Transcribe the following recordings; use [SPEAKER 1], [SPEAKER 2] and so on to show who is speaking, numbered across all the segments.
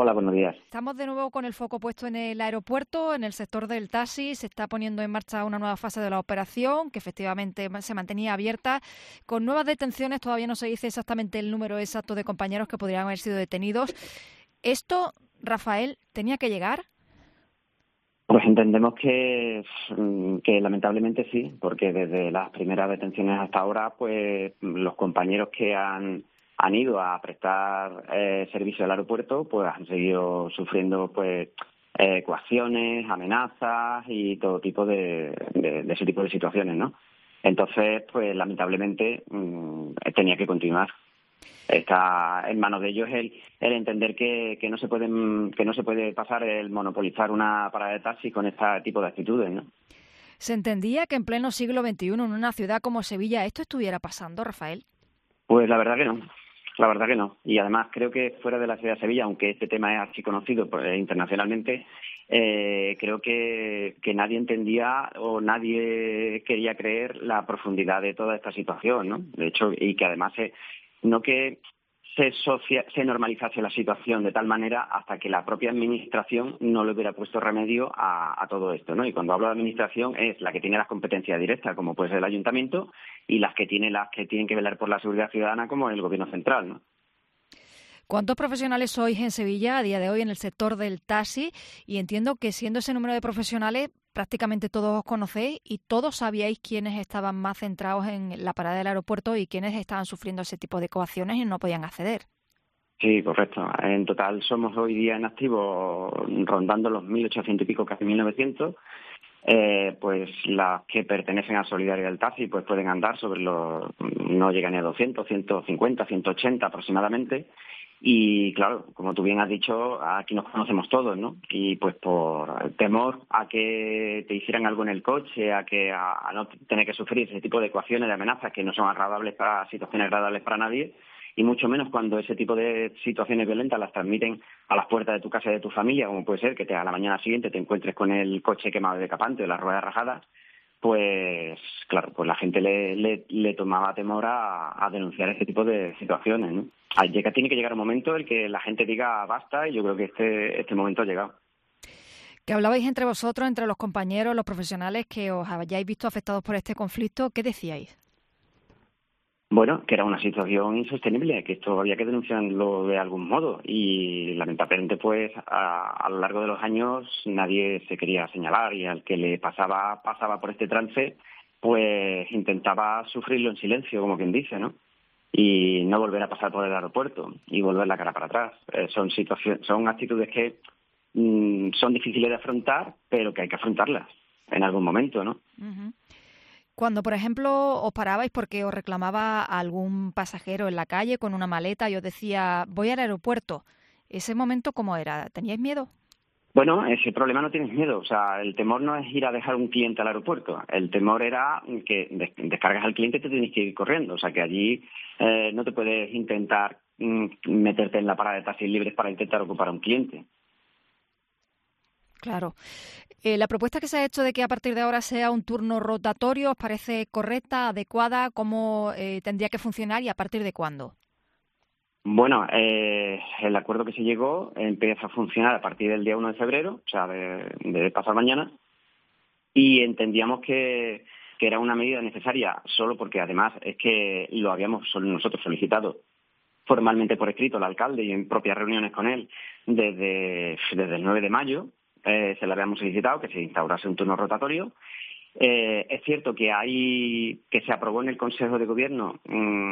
[SPEAKER 1] Hola, buenos días.
[SPEAKER 2] Estamos de nuevo con el foco puesto en el aeropuerto, en el sector del taxi. Se está poniendo en marcha una nueva fase de la operación, que efectivamente se mantenía abierta. Con nuevas detenciones, todavía no se dice exactamente el número exacto de compañeros que podrían haber sido detenidos. ¿Esto, Rafael, tenía que llegar?
[SPEAKER 1] Pues entendemos que lamentablemente sí, porque desde las primeras detenciones hasta ahora, pues los compañeros que han ido a prestar servicio al aeropuerto, pues han seguido sufriendo pues coacciones, amenazas y todo tipo de ese tipo de situaciones, ¿no? Entonces, pues lamentablemente tenía que continuar. Está en manos de ellos el entender que no se puede pasar el monopolizar una parada de taxi con este tipo de actitudes, ¿no?
[SPEAKER 2] ¿Se entendía que en pleno siglo XXI, en una ciudad como Sevilla, esto estuviera pasando, Rafael?
[SPEAKER 1] Pues la verdad que no. La verdad que no. Y además creo que fuera de la ciudad de Sevilla, aunque este tema es así conocido internacionalmente, creo que nadie entendía o nadie quería creer la profundidad de toda esta situación, ¿no? De hecho, y que además no que se normalizase la situación de tal manera hasta que la propia administración no le hubiera puesto remedio a todo esto, ¿no? Y cuando hablo de administración es la que tiene las competencias directas, como puede ser el ayuntamiento, y las que tienen que velar por la seguridad ciudadana, como el gobierno central, ¿no?
[SPEAKER 2] ¿Cuántos profesionales sois en Sevilla a día de hoy en el sector del taxi? Y entiendo que siendo ese número de profesionales, prácticamente todos os conocéis y todos sabíais quiénes estaban más centrados en la parada del aeropuerto y quiénes estaban sufriendo ese tipo de coacciones y no podían acceder.
[SPEAKER 1] Sí, correcto. En total somos hoy día en activo rondando los 1.800 y pico, casi 1.900. Pues las que pertenecen a Solidaridad del Taxi pues pueden andar sobre no llegan ni a 200, 150, 180 aproximadamente. Y claro, como tú bien has dicho, aquí nos conocemos todos, ¿no? Y pues por temor a que te hicieran algo en el coche, a no tener que sufrir ese tipo de ecuaciones, de amenazas que no son situaciones agradables para nadie, y mucho menos cuando ese tipo de situaciones violentas las transmiten a las puertas de tu casa y de tu familia, como puede ser que a la mañana siguiente te encuentres con el coche quemado de decapante o las ruedas rajadas, pues claro, pues la gente le tomaba temor a denunciar este tipo de situaciones, ¿no? Tiene que llegar un momento en el que la gente diga basta, y yo creo que este momento ha llegado.
[SPEAKER 2] Que hablabais entre vosotros, entre los compañeros, los profesionales que os hayáis visto afectados por este conflicto, ¿qué decíais?
[SPEAKER 1] Bueno, que era una situación insostenible, que esto había que denunciarlo de algún modo, y lamentablemente pues a lo largo de los años nadie se quería señalar, y al que le pasaba por este trance pues intentaba sufrirlo en silencio, como quien dice, ¿no? Y no volver a pasar por el aeropuerto y volver la cara para atrás. Son actitudes que son difíciles de afrontar, pero que hay que afrontarlas en algún momento, ¿no?
[SPEAKER 2] Uh-huh. Cuando, por ejemplo, os parabais porque os reclamaba algún pasajero en la calle con una maleta y os decía, voy al aeropuerto, ¿ese momento cómo era? ¿Teníais miedo?
[SPEAKER 1] Bueno, ese problema no tienes miedo. O sea, el temor no es ir a dejar un cliente al aeropuerto. El temor era que descargas al cliente y te tienes que ir corriendo. O sea, que allí no te puedes intentar meterte en la parada de taxis libres para intentar ocupar a un cliente.
[SPEAKER 2] Claro. La propuesta que se ha hecho de que a partir de ahora sea un turno rotatorio, ¿os parece correcta, adecuada? ¿Cómo tendría que funcionar y a partir de cuándo?
[SPEAKER 1] Bueno, el acuerdo que se llegó empieza a funcionar a partir del día 1 de febrero, o sea, de pasado mañana, y entendíamos que era una medida necesaria solo porque además es que lo habíamos nosotros solicitado formalmente por escrito al alcalde y en propias reuniones con él desde el 9 de mayo. Se le habíamos solicitado que se instaurase un turno rotatorio. Es cierto que se aprobó en el Consejo de Gobierno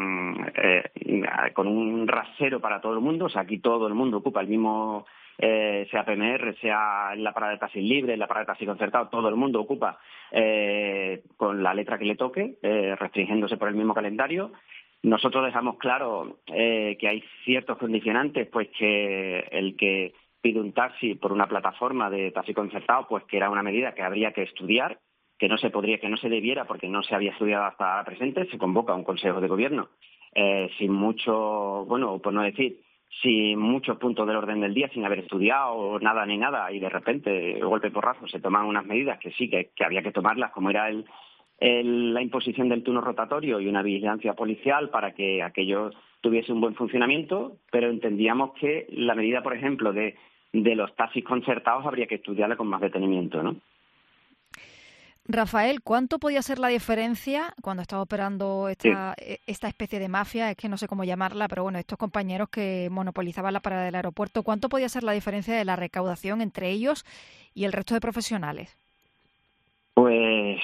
[SPEAKER 1] con un rasero para todo el mundo. O sea, aquí todo el mundo ocupa el mismo, sea PMR, sea en la parada de taxis libre, en la parada de taxi concertado, todo el mundo ocupa con la letra que le toque, restringiéndose por el mismo calendario. Nosotros dejamos claro que hay ciertos condicionantes, pues que el que pide un taxi por una plataforma de taxi concertado, pues que era una medida que habría que estudiar, que no se debiera porque no se había estudiado hasta ahora presente. Se convoca un Consejo de Gobierno sin mucho, bueno, por no decir, sin muchos puntos del orden del día, sin haber estudiado nada ni nada, y de repente, de golpe porrazo, se toman unas medidas que sí, que había que tomarlas, como era la imposición del turno rotatorio y una vigilancia policial para que aquellos tuviese un buen funcionamiento, pero entendíamos que la medida, por ejemplo, de los taxis concertados habría que estudiarla con más detenimiento, ¿no?
[SPEAKER 2] Rafael, ¿cuánto podía ser la diferencia cuando estaba operando esta especie de mafia? Es que no sé cómo llamarla, pero bueno, estos compañeros que monopolizaban la parada del aeropuerto, ¿cuánto podía ser la diferencia de la recaudación entre ellos y el resto de profesionales?
[SPEAKER 1] Pues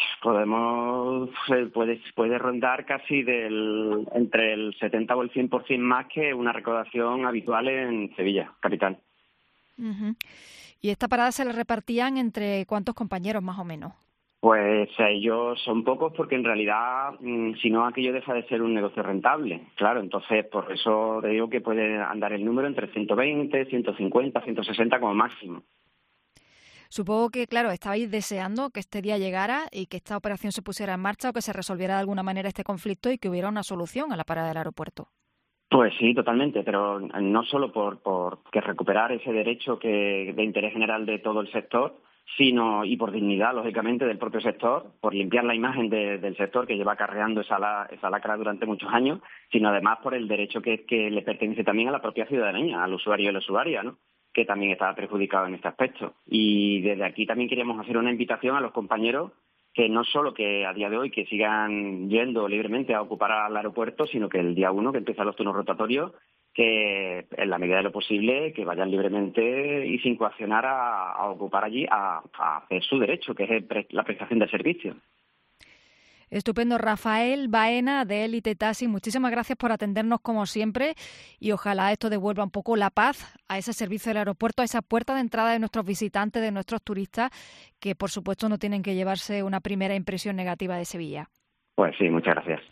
[SPEAKER 1] puede rondar casi entre el 70 o el 100% más que una recaudación habitual en Sevilla, capital.
[SPEAKER 2] Uh-huh. ¿Y esta parada se la repartían entre cuántos compañeros más o menos?
[SPEAKER 1] Pues ellos son pocos porque en realidad, si no, aquello deja de ser un negocio rentable. Claro, entonces por eso te digo que puede andar el número entre 120, 150, 160 como máximo.
[SPEAKER 2] Supongo que, claro, estabais deseando que este día llegara y que esta operación se pusiera en marcha o que se resolviera de alguna manera este conflicto y que hubiera una solución a la parada del aeropuerto.
[SPEAKER 1] Pues sí, totalmente, pero no solo por que recuperar ese derecho de interés general de todo el sector, sino y por dignidad, lógicamente, del propio sector, por limpiar la imagen del sector que lleva acarreando esa lacra durante muchos años, sino además por el derecho que le pertenece también a la propia ciudadanía, al usuario y a la usuaria, ¿no?, que también estaba perjudicado en este aspecto. Y desde aquí también queríamos hacer una invitación a los compañeros que no solo que a día de hoy que sigan yendo libremente a ocupar al aeropuerto, sino que el día 1, que empiezan los turnos rotatorios, que en la medida de lo posible que vayan libremente y sin coaccionar a ocupar allí, a hacer su derecho, que es la prestación de servicio.
[SPEAKER 2] Estupendo. Rafael Baena, de Élite Taxi, muchísimas gracias por atendernos como siempre y ojalá esto devuelva un poco la paz a ese servicio del aeropuerto, a esa puerta de entrada de nuestros visitantes, de nuestros turistas, que por supuesto no tienen que llevarse una primera impresión negativa de Sevilla.
[SPEAKER 1] Pues sí, muchas gracias.